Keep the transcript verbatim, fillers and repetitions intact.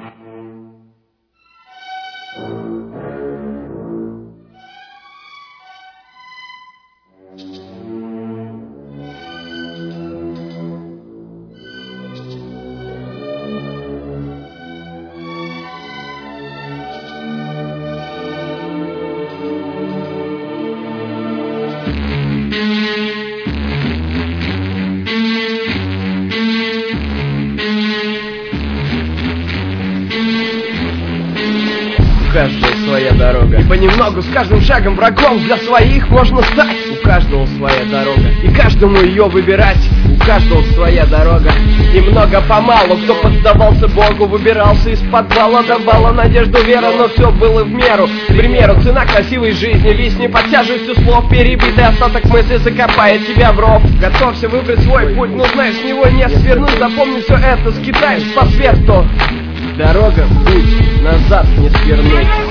У каждого своя дорога, и понемногу с каждым шагом врагом для своих можно стать. У каждого своя дорога, и каждому ее выбирать. У каждого своя дорога, и много помалу кто поддавался Богу, выбирался из подвала, давала надежду вера, но все было в меру. К примеру, цена красивой жизни виснет под тяжестью слов, перебитый остаток мысли закопает тебя в ров. Готовься выбрать свой путь, но знаешь, с него не свернуть. Запомни все это, скитаешь по свету. Дорога, путь, назад не свернуть.